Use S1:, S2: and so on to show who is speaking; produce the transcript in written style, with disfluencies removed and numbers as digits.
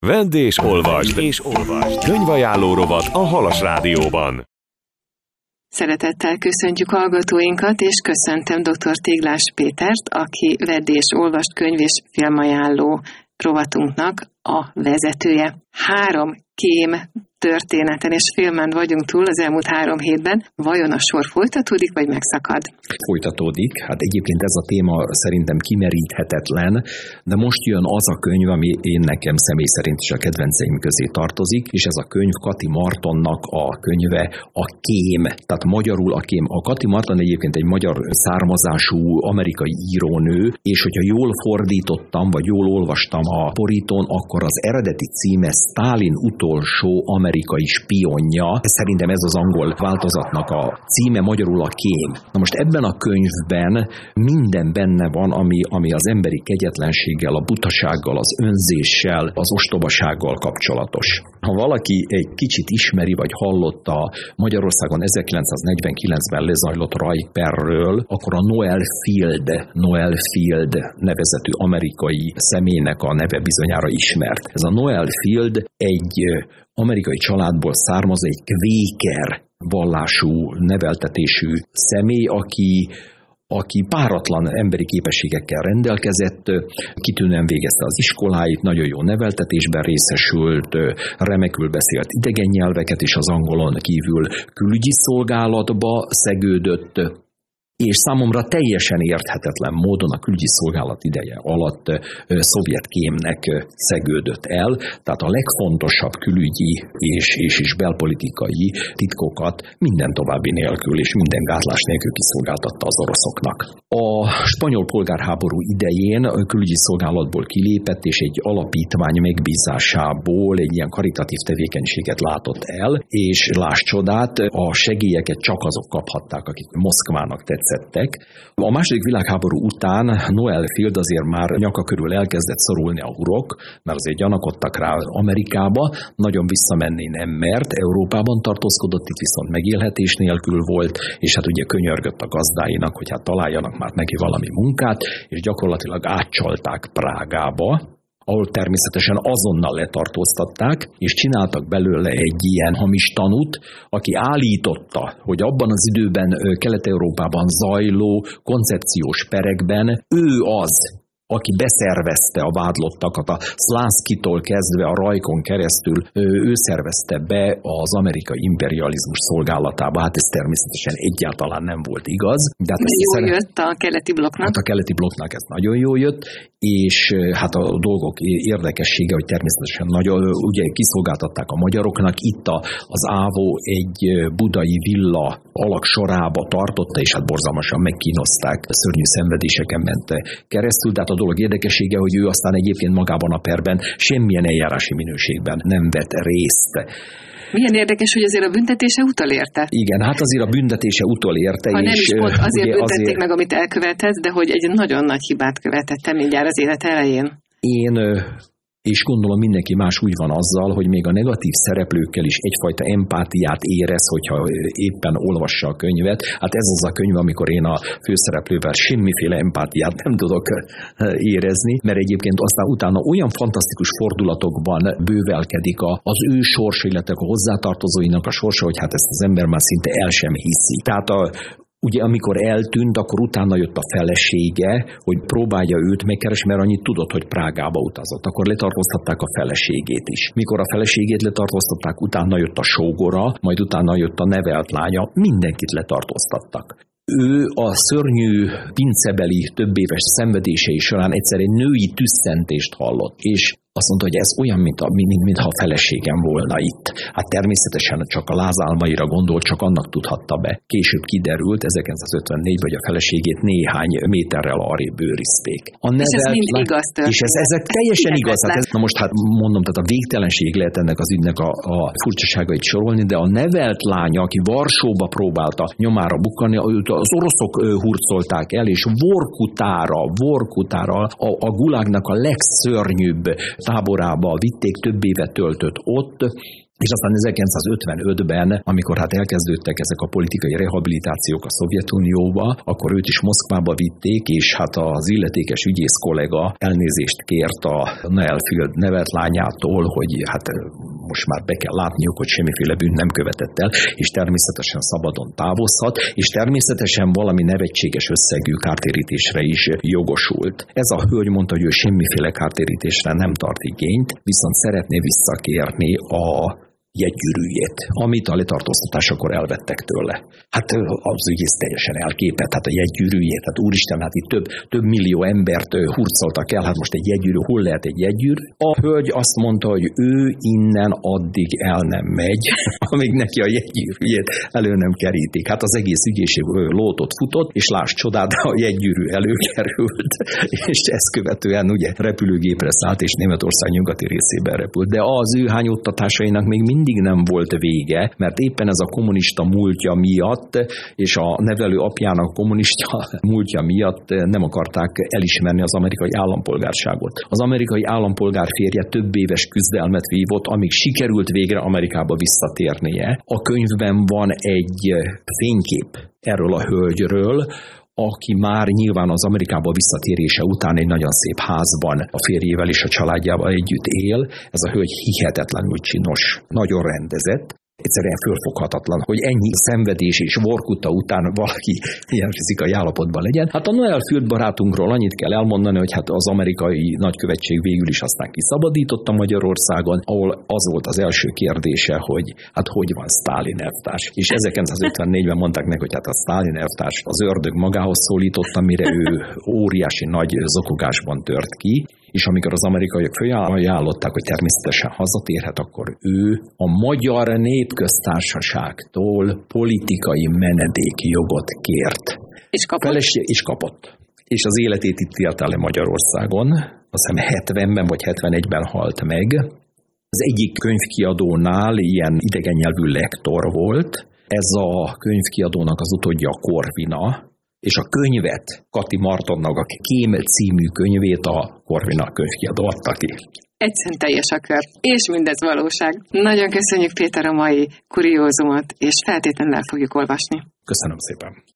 S1: Vedd és olvasd! Könyvajánló rovat a Halas Rádióban.
S2: Szeretettel köszöntjük hallgatóinkat, és köszöntöm dr. Téglás Pétert, aki Vedd és olvasd könyv és filmajánló rovatunknak a vezetője. 3 kém történeten és filmen vagyunk túl az elmúlt 3 hétben. Vajon a sor folytatódik, vagy megszakad?
S3: Folytatódik. Hát egyébként ez a téma szerintem kimeríthetetlen, de most jön az a könyv, ami nekem személy szerint is a kedvenceim közé tartozik, és ez a könyv Cathy Martonnak a könyve, a Kém. Tehát magyarul a Kém. A Cathy Marton egyébként egy magyar származású amerikai írónő, és hogyha jól fordítottam, vagy jól olvastam a borítón, akkor az eredeti címe Sztálin utolsó amerikai spionja. Szerintem ez az angol változatnak a címe, magyarul a Kém. Na most ebben a könyvben minden benne van, ami az emberi kegyetlenséggel, a butasággal, az önzéssel, az ostobasággal kapcsolatos. Ha valaki egy kicsit ismeri, vagy hallotta Magyarországon 1949-ben lezajlott rajperről, akkor a Noel Field nevezetű amerikai személynek a neve bizonyára ismert. Ez a Noel Field egy amerikai családból származó, egy kvéker vallású, neveltetésű személy, aki páratlan emberi képességekkel rendelkezett, kitűnően végezte az iskoláit, nagyon jó neveltetésben részesült, remekül beszélt idegen nyelveket, és az angolon kívül külügyi szolgálatba szegődött, és számomra teljesen érthetetlen módon a külügyi szolgálat ideje alatt szovjet kémnek szegődött el, tehát a legfontosabb külügyi és belpolitikai titkokat minden további nélkül és minden gátlás nélkül kiszolgáltatta az oroszoknak. A spanyol polgárháború idején a külügyi szolgálatból kilépett, és egy alapítvány megbízásából egy ilyen karitatív tevékenységet látott el, és láss csodát, a segélyeket csak azok kaphatták, akik Moszkvának tetszett. A második világháború után Noel Field azért már nyaka körül elkezdett szorulni a hurok, mert azért gyanakodtak rá Amerikába, nagyon visszamenni nem mert, Európában tartózkodott, itt viszont megélhetés nélkül volt, és hát ugye könyörgött a gazdáinak, hogy hát találjanak már neki valami munkát, és gyakorlatilag átcsalták Prágába, ahol természetesen azonnal letartóztatták, és csináltak belőle egy ilyen hamis tanút, aki állította, hogy abban az időben Kelet-Európában zajló koncepciós perekben ő az, aki beszervezte a vádlottakat, a Szlánszkitól kezdve a Rajkon keresztül, ő szervezte be az amerikai imperializmus szolgálatába. Hát ez természetesen egyáltalán nem volt igaz.
S2: De hát jól jött a keleti blokknak.
S3: Hát a keleti blokknak ez nagyon jól jött, és hát a dolgok érdekessége, hogy természetesen nagyon, ugye kiszolgáltatták a magyaroknak, itt az ÁVO egy budai villa alaksorába tartotta, és hát borzalmasan megkínozták, szörnyű szenvedéseken ment keresztül, de a dolog érdekessége, hogy ő aztán egyébként magában a perben semmilyen eljárási minőségben nem vett részt.
S2: Milyen érdekes, hogy azért a büntetése utolérte.
S3: Igen, hát azért a büntetése utolérte.
S2: Ha nem is pont azért büntették meg, amit elkövetett, de hogy egy nagyon nagy hibát követett mindjárt az élet elején.
S3: És gondolom mindenki más úgy van azzal, hogy még a negatív szereplőkkel is egyfajta empátiát érez, hogyha éppen olvassa a könyvet. Hát ez az a könyv, amikor én a főszereplővel semmiféle empátiát nem tudok érezni, mert egyébként aztán utána olyan fantasztikus fordulatokban bővelkedik az ő sorsa, illetve a hozzátartozóinak a sorsa, hogy hát ezt az ember már szinte el sem hiszi. Tehát ugye amikor eltűnt, akkor utána jött a felesége, hogy próbálja őt megkeresni, mert annyit tudott, hogy Prágába utazott. Akkor letartóztatták a feleségét is. Mikor a feleségét letartóztatták, utána jött a sógora, majd utána jött a nevelt lánya, mindenkit letartóztattak. Ő a szörnyű pincebeli többéves szenvedései során egyszer egy női tüsszentést hallott, és azt mondta, hogy ez olyan, mintha a feleségem volna itt. Hát természetesen csak a lázálmaira gondolt, csak annak tudhatta be. Később kiderült, 1954, hogy a feleségét néhány méterrel arrébb őrizték.
S2: És ez mind igaz történt.
S3: És ezek teljesen igaz. Na most hát mondom, tehát a végtelenség lehet ennek az ügynek a furcsaságait sorolni, de a nevelt lánya, aki Varsóba próbálta nyomára bukkani, őt az oroszok hurcolták el, és Vorkutára a Gulágnak a legszörnyűbb táborába vitték, több évet töltött ott, és aztán 1955-ben, amikor elkezdődtek ezek a politikai rehabilitációk a Szovjetunióba, akkor őt is Moszkvába vitték, és az illetékes ügyész kollega elnézést kért a Noel Field nevelt lányától, hogy most már be kell látniuk, hogy semmiféle bűnt nem követett el, és természetesen szabadon távozhat, és természetesen valami nevetséges összegű kártérítésre is jogosult. Ez a hölgy mondta, hogy ő semmiféle kártérítésre nem tart igényt, viszont szeretné visszakérni a jegygyűrűjét, amit a letartóztatásakor elvettek tőle. Az ügyész teljesen elképett, a jegygyűrűjét, úristen, itt több millió embert hurcoltak el, most egy jegygyűrű, hol lehet egy jegygyűrű? A hölgy azt mondta, hogy ő innen addig el nem megy, amíg neki a jegygyűrűjét elő nem kerítik. Az egész ügyészség lótot futott, és láss csodát, a jegygyűrű előkerült, és ezt követően ugye repülőgépre szállt, és Németország nyugati részében repült. De az ő hányottatásainak még mindig nem volt vége, mert éppen ez a kommunista múltja miatt, és a nevelő apjának kommunista múltja miatt nem akarták elismerni az amerikai állampolgárságot. Az amerikai állampolgár férje több éves küzdelmet vívott, amíg sikerült végre Amerikába visszatérnie. A könyvben van egy fénykép erről a hölgyről, aki már nyilván az Amerikába visszatérése után egy nagyon szép házban a férjével és a családjával együtt él. Ez a hölgy hihetetlenül csinos, nagyon rendezett. Egyszerűen fölfoghatatlan, hogy ennyi szenvedés és vorkuta után valaki ilyen fizikai állapotban legyen. A Noel Field barátunkról annyit kell elmondani, hogy az amerikai nagykövetség végül is aztán kiszabadította Magyarországon, ahol az volt az első kérdése, hogy hogy van Sztálin elvtárs. És 1954-ben mondták meg, hogy a Sztálin elvtárs az ördög magához szólította, mire ő óriási nagy zokogásban tört ki. És amikor az amerikaiak fölajánlották, hogy természetesen hazatérhet, akkor ő a Magyar Népköztársaságtól politikai menedékjogot kért.
S2: És kapott?
S3: És kapott. És az életét itt élte le Magyarországon, azt hiszem 70-ben vagy 71-ben halt meg. Az egyik könyvkiadónál ilyen idegen nyelvű lektor volt. Ez a könyvkiadónak az utódja a Corvina, és a könyvet Kati Martonnak, a Kém című könyvét a Corvina könyvkiadó adta ki.
S2: Egyszerűen teljes a kör. És mindez valóság. Nagyon köszönjük, Péter, a mai kuriózumot, és feltétlenül el fogjuk olvasni.
S3: Köszönöm szépen.